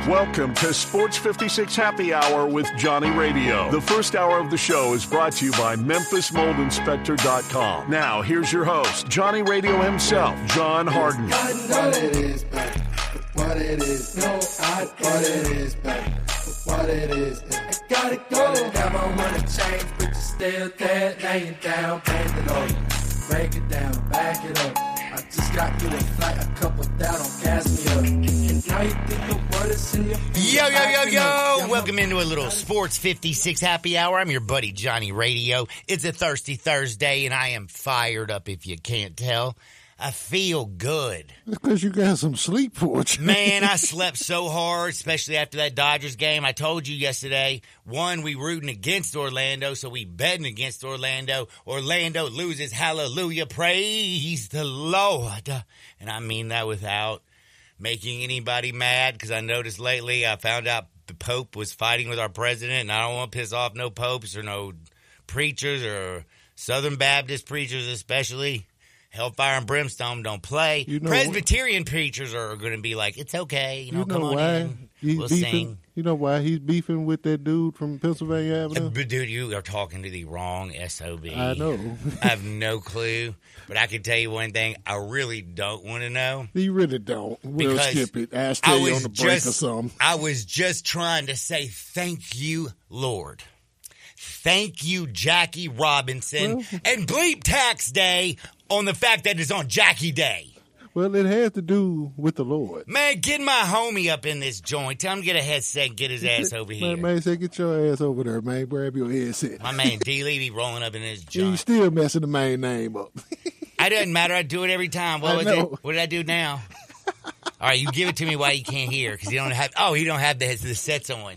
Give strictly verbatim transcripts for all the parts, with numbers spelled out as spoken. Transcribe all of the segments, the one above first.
Welcome to Sports fifty-six Happy Hour with Johnny Radio. The first hour of the show is brought to you by Memphis Mold Inspector dot com. Now, here's your host, Johnny Radio himself, John Harden. What it is, baby. What it is. No, I what it is, baby. What it is. I gotta go. Never wanna change, but you're still there, laying down, paint it over. Break it down, back it up. I just got you a flight, a couple down, don't gas me up. And now you think the word is in your Yo, yo, yo, yo! Welcome into a little Sports fifty-six Happy Hour. I'm your buddy Johnny Radio. It's a Thirsty Thursday, and I am fired up if you can't tell. I feel good. It's because you got some sleep for it. Man, I slept so hard, especially after that Dodgers game. I told you yesterday, one, we rooting against Orlando, so we betting against Orlando. Orlando loses, hallelujah, praise the Lord. And I mean that without making anybody mad, because I noticed lately I found out the Pope was fighting with our president, and I don't want to piss off no popes or no preachers or Southern Baptist preachers especially. Hellfire and Brimstone don't play. You know, Presbyterian preachers are going to be like, it's okay. You know, you know come on why in. He's We'll beefing, sing. You know why he's beefing with that dude from Pennsylvania Avenue? Uh, but dude, you are talking to the wrong S O B. I know. I have no clue. But I can tell you one thing. I really don't want to know. You really don't. We'll because skip it. Ask tell you on the break just, or something. I was just trying to say thank you, Lord. Thank you, Jackie Robinson. Well, and bleep tax day on the fact that it's on Jackie Day. Well, it has to do with the Lord. Man, get my homie up in this joint. Tell him to get a headset and get his ass over here. Man, man, say get your ass over there, man. Grab your headset. My man D. Lee be rolling up in his joint. You still messing the main name up. It doesn't matter. I do it every time. What I was know. it? What did I do now? All right, you give it to me while you can't hear, because you don't have. Oh, he don't have the the sets on.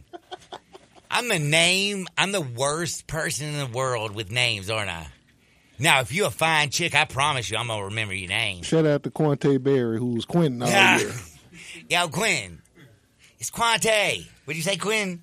I'm the name. I'm the worst person in the world with names, aren't I? Now, if you're a fine chick, I promise you I'm going to remember your name. Shout out to Quante Berry, who was Quentin all yeah. year. Yo, Quinn. It's Quante. What'd you say, Quinn?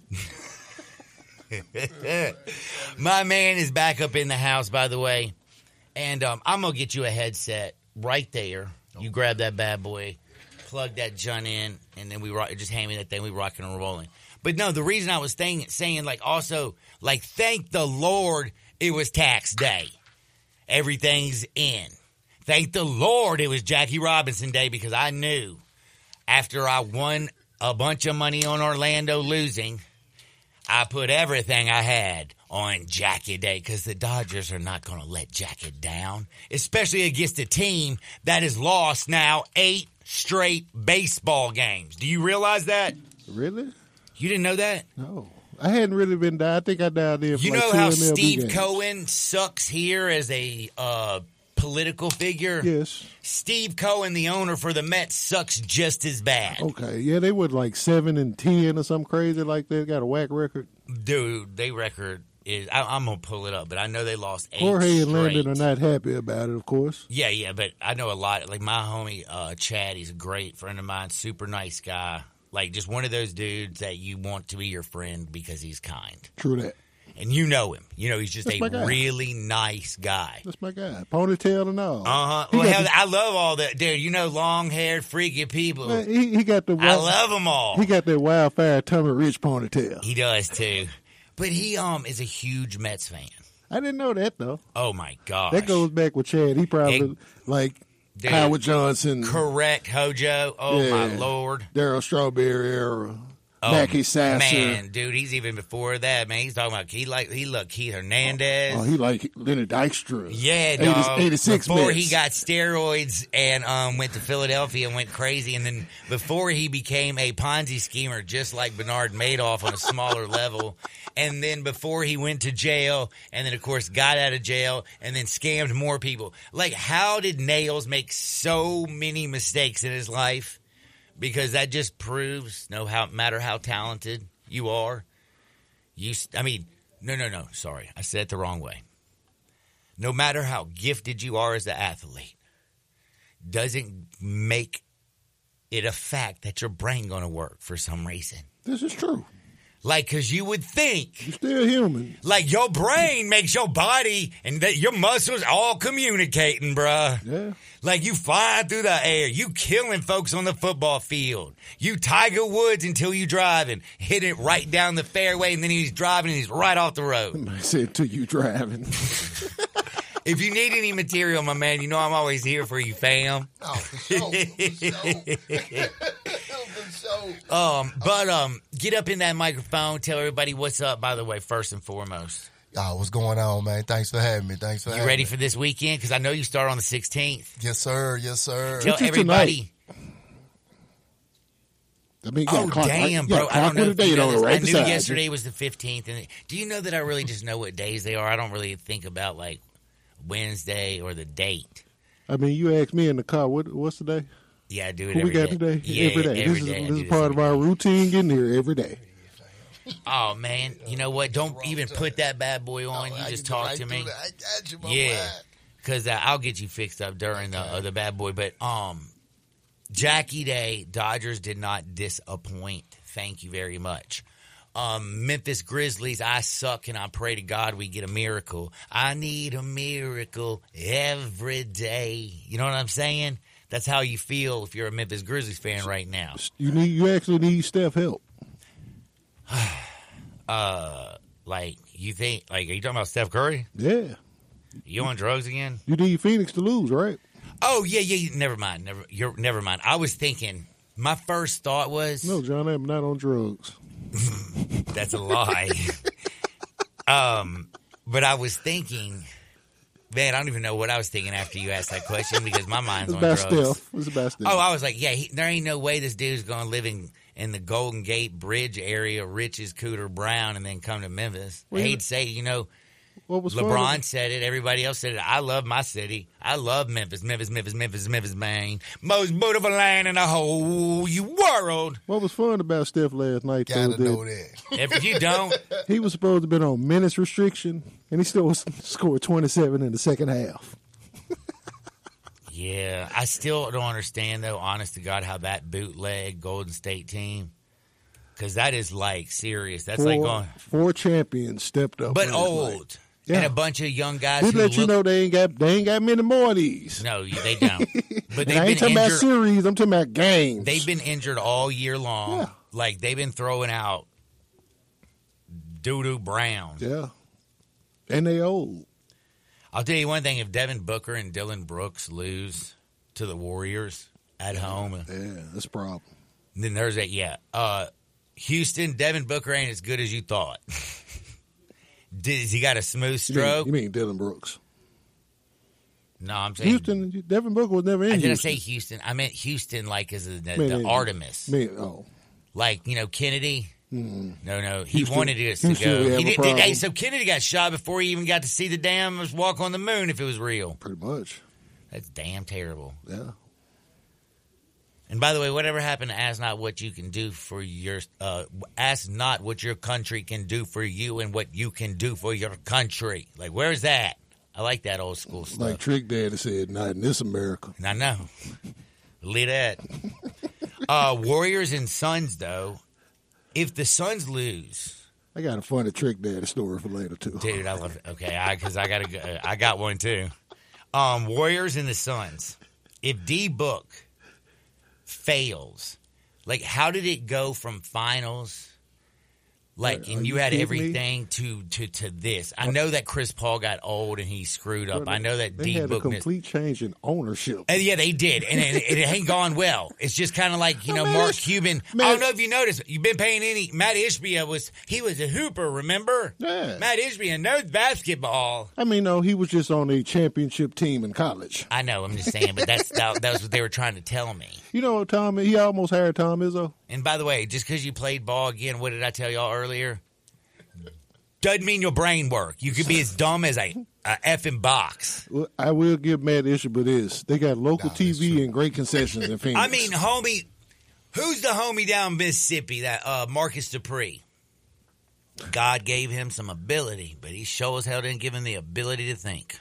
My man is back up in the house, by the way. And um, I'm going to get you a headset right there. You grab that bad boy, plug that junk in, and then we rock, just hand me that thing. We rocking and rolling. But no, the reason I was saying, saying like, also, like, thank the Lord it was tax day. Everything's in. Thank the Lord it was Jackie Robinson Day, because I knew after I won a bunch of money on Orlando losing, I put everything I had on Jackie Day, because the Dodgers are not going to let Jackie down, especially against a team that has lost now eight straight baseball games. Do you realize that? Really? You didn't know that? No. I hadn't really been down. I think I down there for You like know two how M L B Steve games. Cohen sucks here as a uh, political figure? Yes. Steve Cohen, the owner for the Mets, sucks just as bad. Okay. Yeah, they were like seven and ten or something crazy like that. Got a whack record. Dude, they record is I, I'm gonna pull it up, but I know they lost eight Jorge and straight. Landon are not happy about it, of course. Yeah, yeah, but I know a lot. Like my homie uh, Chad, he's a great friend of mine, super nice guy. Like, just one of those dudes that you want to be your friend because he's kind. True that. And you know him. You know, he's just That's my a guy. really nice guy. That's my guy. Ponytail and all. Uh-huh. He Well, got hell, the- I love all that. Dude, you know long-haired, freaky people. Man, he, he got the I wild, love them all. He got that wildfire Tommy Rich ponytail. He does, too. But he um is a huge Mets fan. I didn't know that, though. Oh, my gosh. That goes back with Chad. He probably, It- like, Dude, Howard Johnson, correct, Hojo. Oh, Yeah. my Lord. Daryl Strawberry era, Oh, Mackie Sasser. man, dude, he's even before that, man. He's talking about, he like, he looked Keith Hernandez. Oh, he like Leonard Dykstra. Yeah, eighty, dog. eighty-six Before Mets. he got steroids and um, went to Philadelphia and went crazy, and then before he became a Ponzi schemer, just like Bernard Madoff on a smaller level, and then before he went to jail, and then of course got out of jail, and then scammed more people. Like, how did Nails make so many mistakes in his life? Because that just proves, no how matter how talented you are, you. I mean, no, no, no. Sorry, I said it the wrong way. No matter how gifted you are as an athlete, doesn't make it a fact that your brain going to work for some reason. This is true. Like, because you would think, You're still human. like, your brain makes your body and that your muscles all communicating, bruh. Yeah. Like, you flying through the air. You killing folks on the football field. You Tiger Woods until you driving. Hit it right down the fairway, and then he's driving, and he's right off the road. I said to you driving. If you need any material, my man, you know I'm always here for you, fam. Oh, for sure. For sure. For sure. Um, but um, get up in that microphone. Tell everybody what's up, by the way, first and foremost. Oh, what's going on, man? Thanks for having me. Thanks for You having ready me. for this weekend? Because I know you start on the sixteenth. Yes, sir. Yes, sir. Tell Which is everybody. I mean, you got Oh, a clock, right? damn, You bro. got a I don't clock know with if a you date know on it this. right I knew beside you. yesterday was the fifteenth. And do you know that I really just know what days they are? I don't really think about, like, Wednesday or the date. I mean, you asked me in the car, what what's the day? Yeah, I do it What every we got day. today? Yeah, every day. every this day. I is, do this is part every of our day. routine getting here every day. Oh, man. You know what? Don't even put that bad boy on. You I just can do talk right to through me. that. I got you, my Yeah. boy. Because uh, I'll get you fixed up during the, uh, the bad boy. But um, Jackie Day, Dodgers did not disappoint. Thank you very much. Um, Memphis Grizzlies, I suck and I pray to God we get a miracle. I need a miracle every day. You know what I'm saying? That's how you feel if you're a Memphis Grizzlies fan right now. You need, you actually need Steph help. Uh, like, you think, like, are you talking about Steph Curry? Yeah. You on drugs again? You need Phoenix to lose, right? Oh, yeah, yeah, yeah. Never mind. Never, you're, never mind. I was thinking, my first thought was, No, John, I'm not on drugs. that's a lie. um, but I was thinking, man, I don't even know what I was thinking after you asked that question because my mind's It's on about drugs. Steph. It's about Steph. Oh, I was like, yeah, he, there ain't no way this dude's going to live in, in the Golden Gate Bridge area, rich as Cooter Brown, and then come to Memphis. Well, I you- hate to say, you know, what was LeBron fun? said it. Everybody else said it. I love my city. I love Memphis. Memphis, Memphis, Memphis, Memphis, Maine. Most beautiful land in the whole world. What was fun about Steph last night, though, Gotta that know that. If you don't, he was supposed to have been on minutes restriction, and he still was, scored twenty-seven in the second half. yeah, I still don't understand, though, honest to God, how that bootleg Golden State team, because that is, like, serious. That's Four, like going, four champions stepped up. but last old. night. And Yeah. a bunch of young guys We who let you look, know they ain't got they ain't got many more of these. no, they don't. But And they've I been ain't talking about injured. series. I'm talking about games. They've been injured all year long. Yeah. Like, they've been throwing out doo-doo Brown. yeah, and they old. I'll tell you one thing. If Devin Booker and Dylan Brooks lose to the Warriors at home, Yeah, that's a problem. then there's that, yeah. Uh, Houston, Devin Booker ain't as good as you thought. Does he got a smooth You mean, stroke? you mean Dylan Brooks? No, I'm saying. Houston, Devin Booker was never in I didn't Houston. say Houston. I meant Houston like as a, the, Man, the man, Artemis. Man, oh, Like, you know, Kennedy. No, no. He Houston- wanted us to Houston, go. we have He a did, problem. hey, so Kennedy got shot before he even got to see the damn walk on the moon if it was real. pretty much. That's damn terrible. Yeah. And by the way, whatever happened to ask not what you can do for your, uh, ask not what your country can do for you and what you can do for your country. Like, where's that? I like that old school stuff. Like Trick Daddy said, not in this America. And I know. Leave that. Uh, Warriors and Suns, though. If the Suns lose, I got a funny Trick Daddy story for later too. dude, I love it. Okay, I because I got to. I got one too. Um, Warriors and the Suns. If D Book fails, like, how did it go from finals? Like, Are and you you had kidding me? everything to, to, to this. I know that Chris Paul got old and he screwed up. I know that they D had a Book missed. complete change in ownership. And yeah, they did, and it, it ain't gone well. It's just kind of like, you know, man, Mark it's- Cuban. man- I don't know if you noticed. You've been paying any. Matt Ishbia was he was a hooper. Remember? Yeah. Matt Ishbia knows basketball. I mean, no, he was just on a championship team in college. I know. I'm just saying, but that's that, that was what they were trying to tell me. You know, Tom, he almost hired Tom Izzo. And by the way, just because you played ball again, what did I tell y'all earlier? Doesn't mean your brain work. You could be as dumb as a, a effing box. Well, I will give Matt Ishbia this. They got local Nah, T that's V true. and great concessions in Phoenix. I mean, homie, who's the homie down in Mississippi? That uh, Marcus Dupree. God gave him some ability, but he sure as hell didn't give him the ability to think.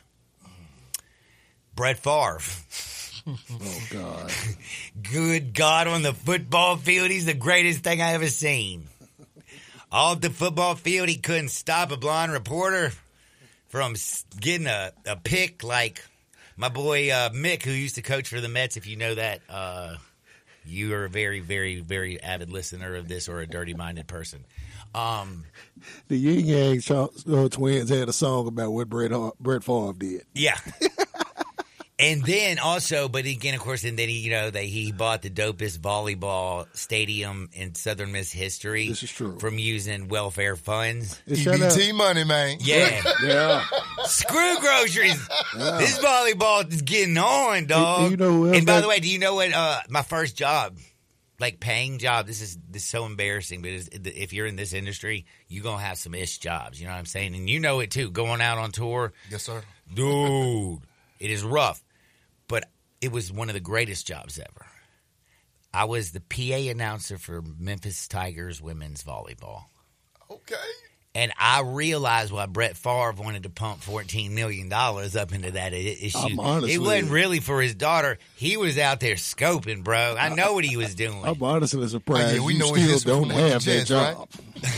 Brett Favre. oh, God. Good God, on the football field, he's the greatest thing I ever seen. off the football field, he couldn't stop a blonde reporter from s- getting a, a pick like my boy uh, Mick, who used to coach for the Mets. If you know that, uh, you are a very, very, very avid listener of this or a dirty-minded person. Um, the Yin Yang Ch- uh, twins had a song about what Brett, Har- Brett Favre did. Yeah. And then also, but again, of course, and then he, you know, they, he bought the dopest volleyball stadium in Southern Miss history. This is true. From using welfare funds. And E shout B T out- money, man. Yeah. Yeah. Screw groceries. This volleyball is getting on, dog. And you know who else and by got- the way, do you know what uh, my first job, like paying job, this is this is so embarrassing, but it's, if you're in this industry, you're going to have some ish jobs. You know what I'm saying? And you know it too, going out on tour. Yes, sir. Dude, it is rough. But it was one of the greatest jobs ever. I was the P A announcer for Memphis Tigers women's volleyball. Okay. And I realized why Brett Favre wanted to pump fourteen million dollars up into that i- issue. I'm honestly- It wasn't really for his daughter. He was out there scoping, bro. I know what he was doing. I'm honestly surprised Oh, yeah, we you know still his don't from the have that Jets, right? job.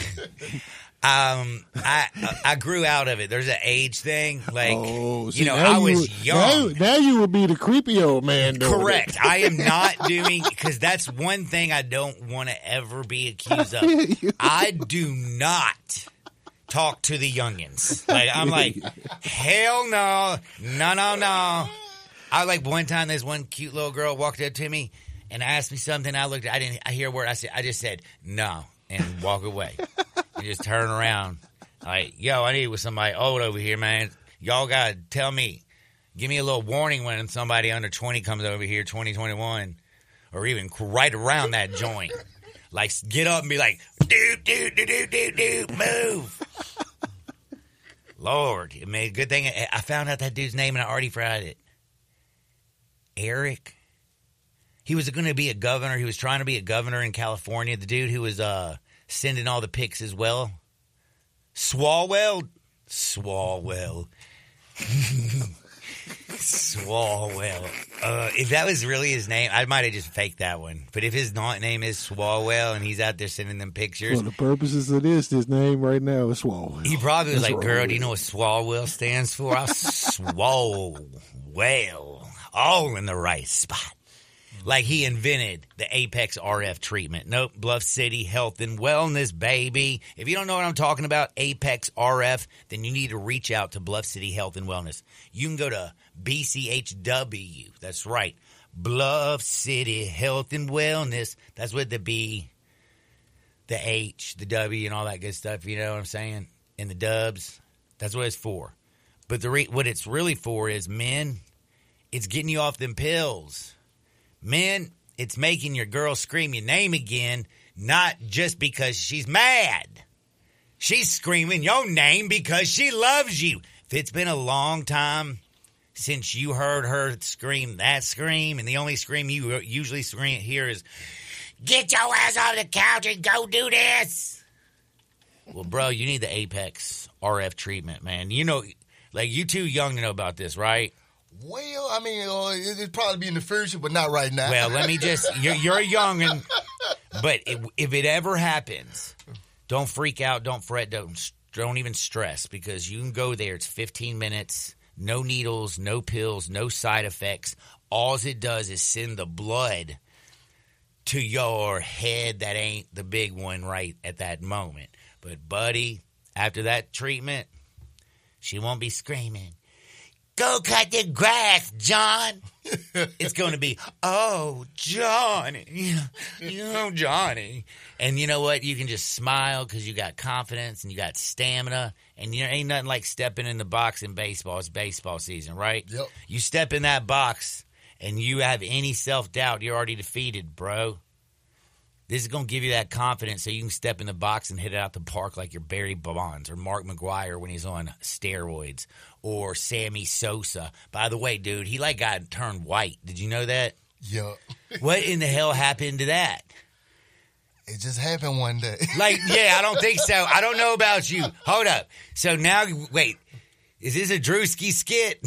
Um, I I grew out of it. There's an age thing. Like, Oh, see, you know, now I was would- young. Now, now you would be the creepy old man doing Correct. it. I am not doing, because that's one thing I don't want to ever be accused of. I do not talk to the youngins. Like, I'm like, hell no, no, no, no. I like one time, this one cute little girl walked up to me and asked me something. I looked, I didn't, I hear a word. I said, I just said no and walk away and just turn around. Like, yo, I need with somebody old over here, man. Y'all gotta tell me. Give me a little warning when somebody under twenty comes over here, twenty, twenty-one, or even right around that joint. Like, get up and be like, dude, dude, dude, dude, dude, dude, move. Lord, it made a good thing. I found out that dude's name and I already forgot it. Eric. He was going to be a governor. He was trying to be a governor in California. The dude who was uh, sending all the pics as well. Swalwell? Swalwell. Swalwell. Uh, if that was really his name, I might have just faked that one. But if his na- name is Swalwell and he's out there sending them pictures, For the purposes of this, his name right now is Swalwell. he probably was That's like, what girl, it do you know what Swalwell stands for? I swole well. All in the right spot. Like he invented the Apex R F treatment. Nope, Bluff City Health and Wellness, baby. If you don't know what I'm talking about, Apex R F, then you need to reach out to Bluff City Health and Wellness. You can go to B C H W. That's right. Bluff City Health and Wellness. That's what the B, the H, the W, and all that good stuff. You know what I'm saying? And the dubs. That's what it's for. But the re- what it's really for is, men, it's getting you off them pills. Men, it's making your girl scream your name again, not just because she's mad. She's screaming your name because she loves you. If it's been a long time since you heard her scream that scream, and the only scream you usually scream hear is, get your ass off the couch and go do this. Well, bro, you need the Apex R F treatment, man. You know, like, you too young to know about this, right? Well, I mean, uh, it- it'd probably be in the future, but not right now. Well, let me just, you're, you're young, and, but if, if it ever happens, don't freak out, don't fret, don't, don't even stress, because you can go there. It's fifteen minutes, no needles, no pills, no side effects. All it does is send the blood to your head that ain't the big one right at that moment. But, buddy, after that treatment, she won't be screaming, go cut the grass, John. It's going to be, oh, Johnny. You know, Johnny. And you know what? You can just smile because you got confidence and you got stamina. And you know, ain't nothing like stepping in the box in baseball. It's baseball season, right? Yep. You step in that box and you have any self-doubt, you're already defeated, bro. This is going to give you that confidence so you can step in the box and hit it out the park like you're Barry Bonds or Mark McGwire when he's on steroids, or Sammy Sosa. By the way, dude, he like got turned white. Did you know that? Yeah. What in the hell happened to that? It just happened one day. Like, yeah, I don't think so. I don't know about you. Hold up. So now, wait, is this a Drewski skit?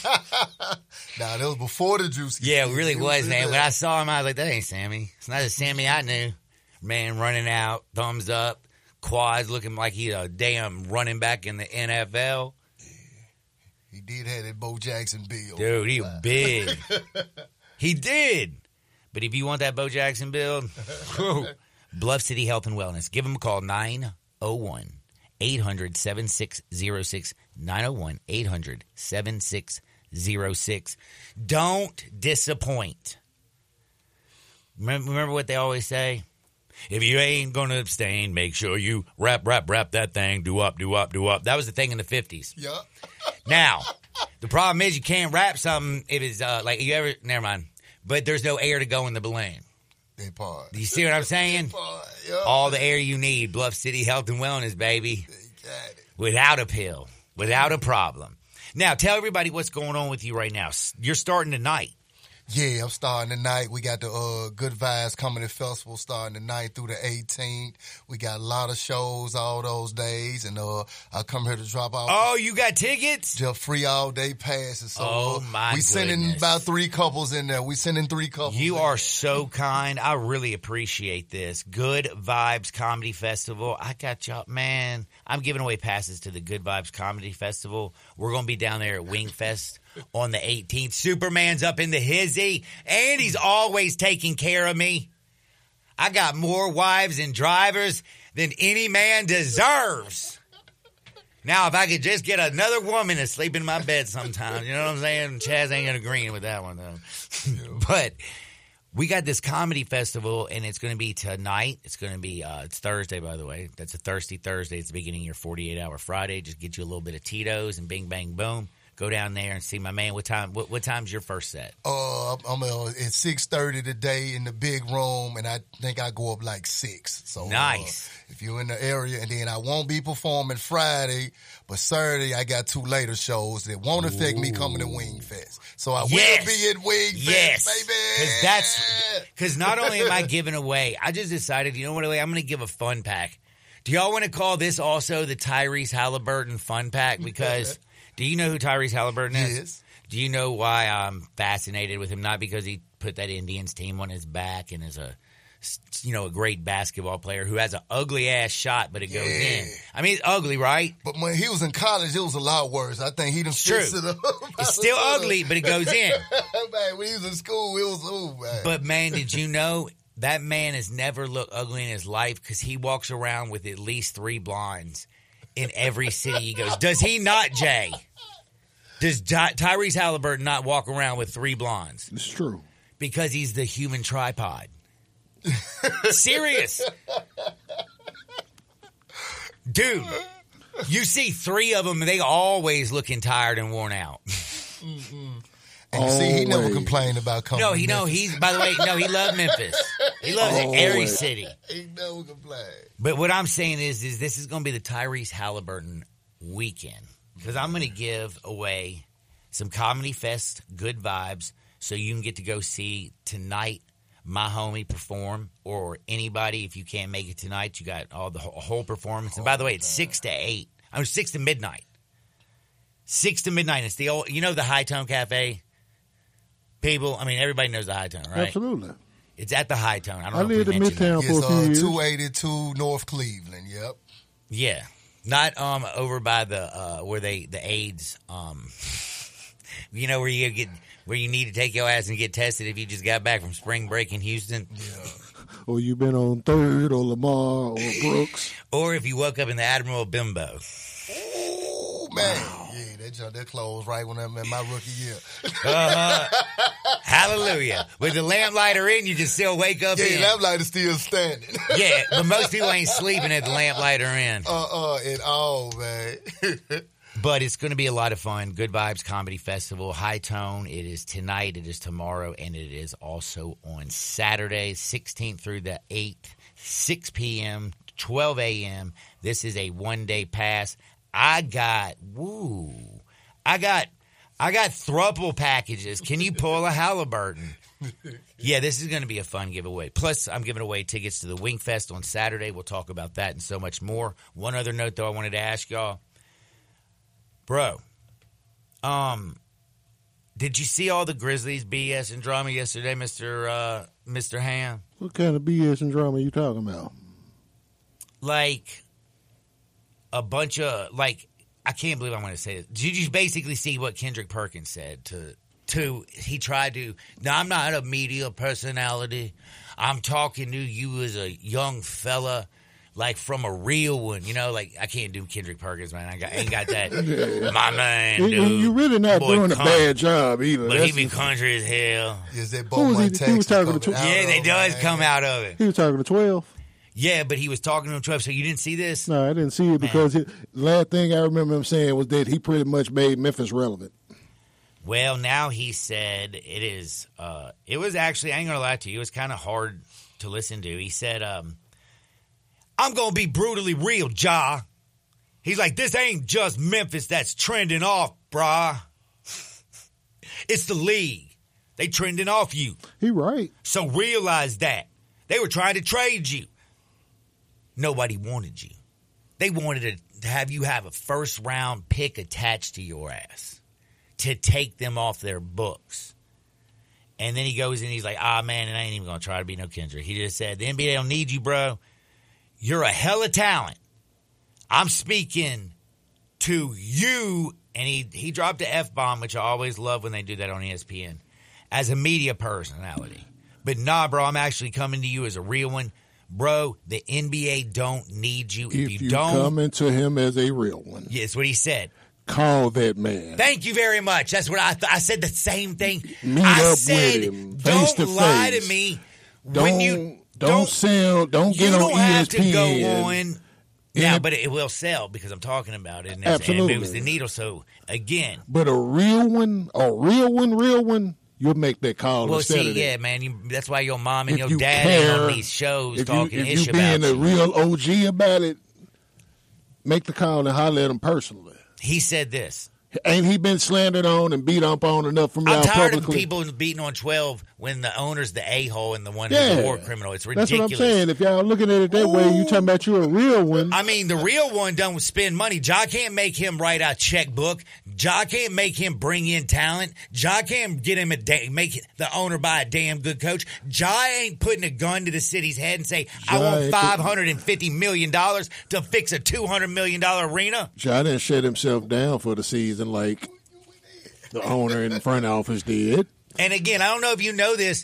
Nah, that was before the juice. Yeah, it really was, man. When I saw him, I was like, that ain't Sammy. It's not the Sammy I knew. Man running out, thumbs up, quads looking like he a damn running back in the N F L. He did have that Bo Jackson build. Dude, he was big. He did. But if you want that Bo Jackson build, Bluff City Health and Wellness. Give them a call, nine oh one, eight hundred, seven six oh six, nine oh one, eight hundred, seven six oh six. Don't disappoint. Remember, remember what they always say? If you ain't going to abstain, make sure you rap, rap, rap that thing, do up, do up, do up. That was the thing in the fifties. Yep. Now, the problem is you can't rap something if it's uh, like you ever, never mind, but there's no air to go in the balloon. They part. Do you see what I'm saying? Yep. All the air you need, Bluff City Health and Wellness, baby. They got it. Without a pill, without a problem. Now, tell everybody what's going on with you right now. You're starting tonight. Yeah, I'm starting tonight. We got the uh, Good Vibes Comedy Festival starting tonight through the eighteenth. We got a lot of shows all those days, and uh, I come here to drop off. Oh, you got tickets? Just free all day passes. So Oh, uh, my we sending goodness. about three couples in there. We sending three couples. You in are there. so kind. I really appreciate this. Good Vibes Comedy Festival. I got y'all, man. I'm giving away passes to the Good Vibes Comedy Festival. We're going to be down there at Wingfest on the eighteenth. Superman's up in the hizzy, and he's always taking care of me. I got more wives and drivers than any man deserves. Now, if I could just get another woman to sleep in my bed sometimes, you know what I'm saying? Chaz ain't agreeing with that one, though. But we got this comedy festival, and it's going to be tonight. It's going to be, uh, it's Thursday, by the way. That's a Thirsty Thursday. It's the beginning of your forty-eight hour Friday. Just get you a little bit of Tito's and bing, bang, boom. Go down there and see my man. What time? What, what time's your first set? Uh, I'm uh, at six thirty today in the big room, and I think I go up like six. So Nice. Uh, if you're in the area, and then I won't be performing Friday, but Saturday I got two later shows that won't affect me coming to Wingfest. So I Yes. will be at Wingfest, Yes, baby. because that's because not only am I giving away, I just decided, you know what? I'm going to give a fun pack. Do y'all want to call this also the Tyrese Halliburton fun pack? Because do you know who Tyrese Halliburton is? Yes. Do you know why I'm fascinated with him? Not because he put that Indians team on his back and is a, you know, a great basketball player who has an ugly ass shot, but it goes Yeah. in. I mean, it's ugly, right? But when he was in college, it was a lot worse. I think he done True. fixed it up. It's still ugly, but it goes in. Man, when he was in school, it was ooh, man. But man, did you know that man has never looked ugly in his life because he walks around with at least three blondes in every city he goes. Does he not, Jay? Does Ty- Tyrese Halliburton not walk around with three blondes? It's true. Because he's the human tripod. Serious. Dude, you see three of them, they always looking tired and worn out. And you see, he never Always. complained about coming No, to he know Memphis. he's, by the way, no, he loves Memphis. He loves every Always. city. He never complained. But what I'm saying is, is this is going to be the Tyrese Halliburton weekend because I'm going to give away some Comedy Fest good vibes so you can get to go see tonight my homie perform or anybody. If you can't make it tonight, you got all the whole, whole performance. And by the way, it's six to eight. I mean, six to midnight. Six to midnight. It's the old, you know, the High Tone Cafe. People, I mean, everybody knows the High Tone, right? Absolutely. It's at the High Tone. I don't I know if lived we in mentioned that. Midtown for a It's few uh, years. two eighty-two North Cleveland. Yep. Yeah, not um over by the uh where they the AIDS um you know where you get where you need to take your ass and get tested if you just got back from spring break in Houston, Or you've been on Third or Lamar or Brooks. or if you woke up in the Admiral Bimbo. Oh man, yeah, that junk that closed right when I'm in my rookie year. Hallelujah! With the lamplighter in, you just still wake up Yeah, in. that light is still standing. Yeah, but most people ain't sleeping at the lamplighter in. uh, uh, at all, man. But it's going to be a lot of fun. Good Vibes Comedy Festival, High Tone. It is tonight, it is tomorrow, and it is also on Saturday, sixteenth through the eighth, six p.m., twelve a.m. This is a one-day pass. I got, woo, I got, I got thruple packages. Can you pull a Halliburton? Yeah, this is going to be a fun giveaway. Plus, I'm giving away tickets to the Wingfest on Saturday. We'll talk about that and so much more. One other note, though, I wanted to ask y'all. Bro, um, did you see all the Grizzlies B S and drama yesterday, Mister Uh, Mister Ham? What kind of B S and drama you talking about? Like, a bunch of, like, I can't believe I'm going to say this. Did you basically see what Kendrick Perkins said to, to, he tried to, no, I'm not a media personality. I'm talking to you as a young fella, like from a real one, you know, like I can't do Kendrick Perkins, man. I got, ain't got that, yeah. My man, you, dude. You're really not Boy, doing come, a bad job either. But That's he be the, country as hell. Is that Who was he- he was talking to- Yeah, they does man. come out of it. he was talking to twelve. Yeah, but he was talking to him twelve, so you didn't see this? No, I didn't see it because it, last thing I remember him saying was that he pretty much made Memphis relevant. Well, now he said it is, uh, it was actually, I ain't gonna lie to you, it was kind of hard to listen to. He said, um, I'm gonna be brutally real, Ja. He's like, this ain't just Memphis that's trending off, brah. It's the league. They trending off you. He right. So realize that. They were trying to trade you. Nobody wanted you. They wanted to have you have a first round pick attached to your ass to take them off their books. And then he goes and he's like, ah, man, and I ain't even going to try to be no Kendrick. He just said, the N B A don't need you, bro. You're a hella talent. I'm speaking to you. And he, he dropped the F-bomb, which I always love when they do that on E S P N, as a media personality. But nah, bro, I'm actually coming to you as a real one. Bro, the N B A don't need you. If, If you, you don't, come into him as a real one, yeah, that's what he said. call that man. Thank you very much. That's what I th- I said the same thing. Meet I up said, with him, don't face to lie face. to me Don't when you don't, don't sell. Don't you get on don't have E S P N. to go on. Now, Yeah. but it will sell because I'm talking about it, and, it's- and it Absolutely. moves the needle. So again, But a real one, a real one, real one, you'll make that call well, instead see, of that. yeah, man, you, that's why your mom and If your you dad care, ain't on these shows if talking you, if ish you about being a you. real O G about it, make the call and holler at him personally. He said this. Ain't he been slandered on and beat up on enough from I'm y'all tired publicly? of people beating on twelve when the owner's the a-hole and the one Yeah. who's a war criminal. It's That's ridiculous. what I'm saying. If y'all looking at it that way, you talking about you a real one. I mean, the real one don't spend money. Ja can't make him write a checkbook. Ja can't make him bring in talent. Ja can't get him a da- make the owner buy a damn good coach. Ja ain't putting a gun to the city's head and say, I Ja want ain't five hundred fifty million dollars to fix a two hundred million dollars arena. Ja didn't shut himself down for the season like the owner in the front office did. And again, I don't know if you know this.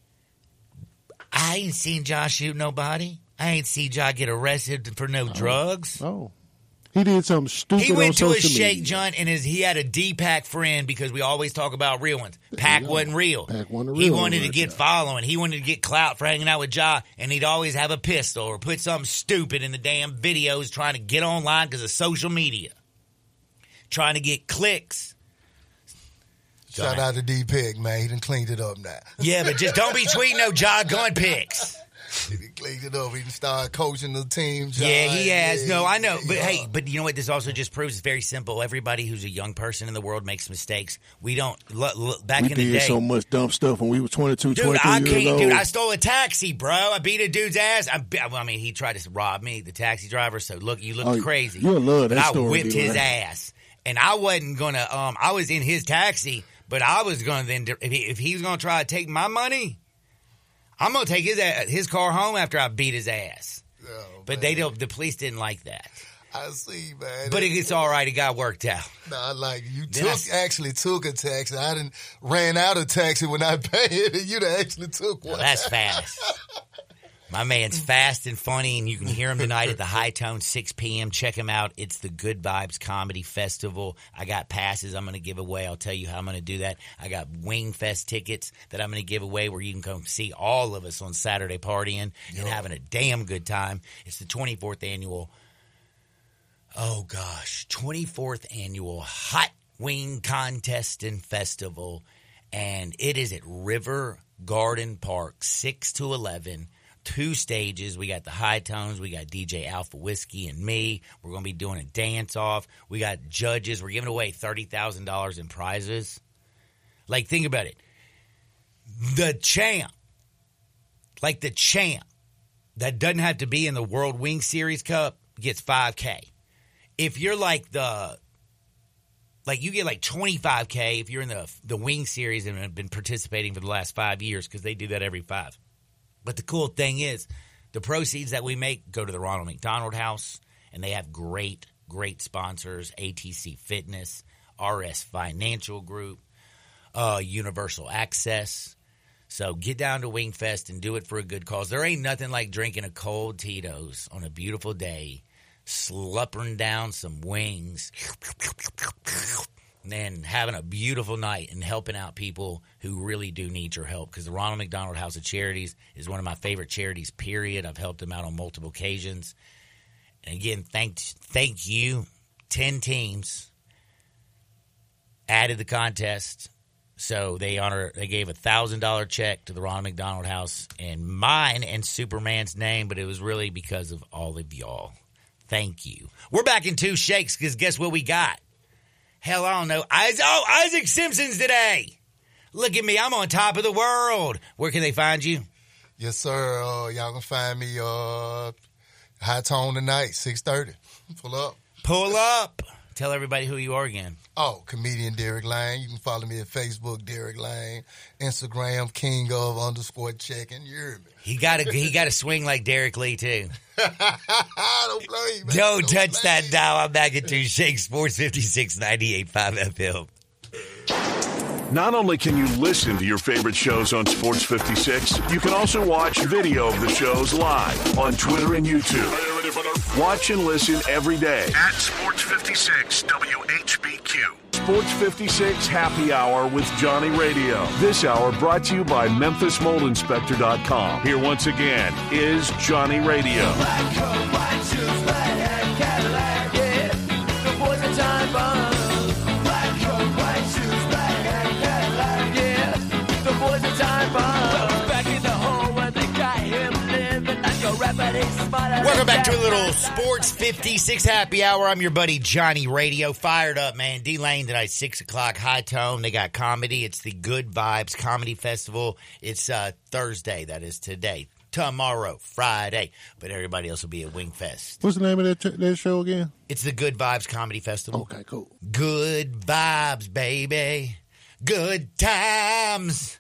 I ain't seen Ja shoot nobody. I ain't seen Ja get arrested for no drugs. Oh. He did something stupid He went to on a social shake media. joint and his, he had a D-Pack friend because we always talk about real ones. Pac Yeah. wasn't real. Pac wasn't a He real wanted one to get right following. He wanted to get clout for hanging out with Ja, and he'd always have a pistol or put something stupid in the damn videos trying to get online because of social media. Trying to get clicks. Shout out to D-Pig, man. He done cleaned it up now. Yeah, but just don't be tweeting no Ja gun pics. He done cleaned it up. He done started coaching the team. John. Yeah, he has. Yeah, No, I know. But yeah. hey, but you know what this also just proves? It's very simple. Everybody who's a young person in the world makes mistakes. We don't, look, look, back We in the did day. so much dumb stuff when we were twenty-two, Dude, twenty-three I years can't, old. dude, I stole a taxi, bro. I beat a dude's ass. I, I mean, he tried to rob me, the taxi driver. So look, you look Oh, crazy. you'll love that but I story, whipped his D-Line. ass, and I wasn't gonna. Um, I was in his taxi, but I was gonna then if he, if he was gonna try to take my money, I'm gonna take his ass, his car home after I beat his ass. Oh, But man. they don't. The police didn't like that. I see, man. But it, it's all right. It got worked out. Nah, like you Then took I- actually took a taxi. I didn't ran out of taxi when I paid, and you done actually took one. Now, that's fast. My man's fast and funny, and you can hear him tonight at the High Tone, six p.m. Check him out. It's the Good Vibes Comedy Festival. I got passes I'm going to give away. I'll tell you how I'm going to do that. I got Wing Fest tickets that I'm going to give away where you can come see all of us on Saturday partying and having a damn good time. It's the twenty-fourth annual, oh gosh, twenty-fourth annual Hot Wing Contest and Festival. And it is at River Garden Park, six to eleven. Two stages. We got the High Tones. We got D J Alpha Whiskey and me. We're going to be doing a dance-off. We got judges. We're giving away thirty thousand dollars in prizes. Like, think about it. The champ, like the champ, that doesn't have to be in the World Wing Series Cup, gets five K. If you're like the, like you get like twenty-five K if you're in the the Wing Series and have been participating for the last five years because they do that every five. But the cool thing is, the proceeds that we make go to the Ronald McDonald House, and they have great great sponsors, A T C Fitness, R S Financial Group, uh, Universal Access. So get down to Wingfest and do it for a good cause. There ain't nothing like drinking a cold Tito's on a beautiful day, sluppering down some wings, and then having a beautiful night and helping out people who really do need your help. Because the Ronald McDonald House of Charities is one of my favorite charities, period. I've helped them out on multiple occasions. And again, thank, thank you. Ten teams added the contest. So they honor. They gave a thousand dollar check to the Ronald McDonald House in mine and Superman's name, but it was really because of all of y'all. Thank you. We're back in two shakes because guess what we got? Hell, I don't know. Isaac, oh, Isaac Simpson's today. Look at me. I'm on top of the world. Where can they find you? Yes, sir. Uh, y'all can find me uh, High Tone tonight, six thirty. Pull up. Pull up. Tell everybody who you are again. Oh, comedian Derek Lane. You can follow me at Facebook, Derek Lane. Instagram, King of underscore checking. You hear me? He got to he got to swing like Derek Lee, too. Don't blame me. Don't, Don't touch blame that me. dial. I'm back at two Shakes, Sports fifty-six ninety-eight point five F M. Not only can you listen to your favorite shows on Sports fifty-six, you can also watch video of the shows live on Twitter and YouTube. Watch and listen every day at Sports fifty-six W H B Q. Sports fifty-six Happy Hour with Johnny Radio. This hour brought to you by Memphis Mold Inspector dot com. Here once again is Johnny Radio. Black coat, white shoes, red hat, Cadillac, yeah. The boys are time bombs. Black coat, white shoes, red hat, Cadillac, yeah. The boys are time bombs. Well, he's back in the hole where they got him living like a rapper. He's smarter. Welcome back to a little Sports fifty-six Happy Hour. I'm your buddy Johnny Radio. Fired up, man. D-Lane tonight, six o'clock, High Tone. They got comedy. It's the Good Vibes Comedy Festival. It's uh, Thursday, that is today. Tomorrow, Friday. But everybody else will be at Wingfest. What's the name of that, ch- that show again? It's the Good Vibes Comedy Festival. Okay, cool. Good vibes, baby. Good times.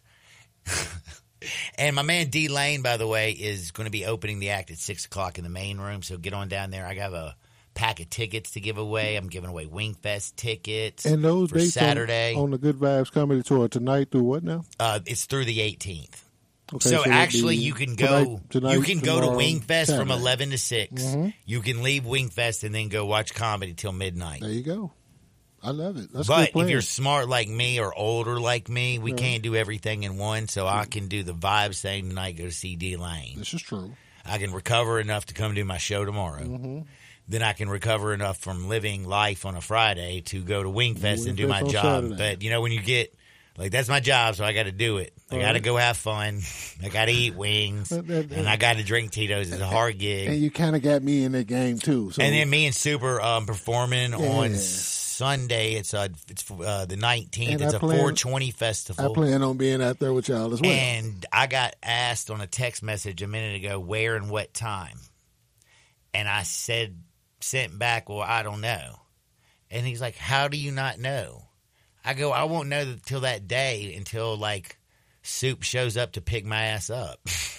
And my man D Lane, by the way, is going to be opening the act at six o'clock in the main room. So get on down there. I got a pack of tickets to give away. I'm giving away Wingfest tickets And those for dates Saturday. on, on the Good Vibes Comedy Tour tonight through what now? Uh, it's through the eighteenth. Okay, so, that'd actually, be you can go. tonight- tonight, you can go to tomorrow, Wingfest from Saturday. eleven to six. Mm-hmm. You can leave Wingfest and then go watch comedy till midnight. There you go. I love it. That's a But good if plan. you're smart like me or older like me, we Yeah. can't do everything in one. So I can do the vibes thing tonight, go to see D Lane. This is true. I can recover enough to come do my show tomorrow. Mm-hmm. Then I can recover enough from living life on a Friday to go to Wingfest and do Wingfest my on job. Saturday. But, you know, when you get, like, that's my job, so I got to do it. I got to Right. go have fun. I got to eat wings. That- that- and I got to drink Tito's. It's a hard gig. And you kind of got me in that game too. So And then me and Super um, performing on Yeah. Sunday. It's uh, it's uh, the nineteenth. And It's I a plan- four twenty I festival. plan on being out there with y'all as well. And I got asked on a text message a minute ago, where and what time? And I said, sent back, well, I don't know. And he's like, how do you not know? I go, I won't know until that day, until, like, Soup shows up to pick my ass up.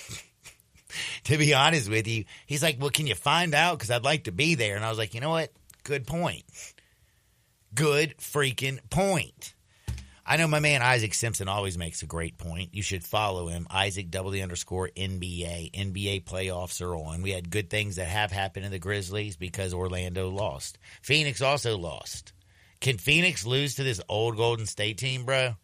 To be honest with you. He's like, well, can you find out? Because I'd like to be there. And I was like, you know what? Good point. Good freaking point. I know my man Isaac Simpson always makes a great point. You should follow him, Isaac W underscore N B A. N B A playoffs are on. We had good things that have happened in the Grizzlies because Orlando lost. Phoenix also lost. Can Phoenix lose to this old Golden State team, bro?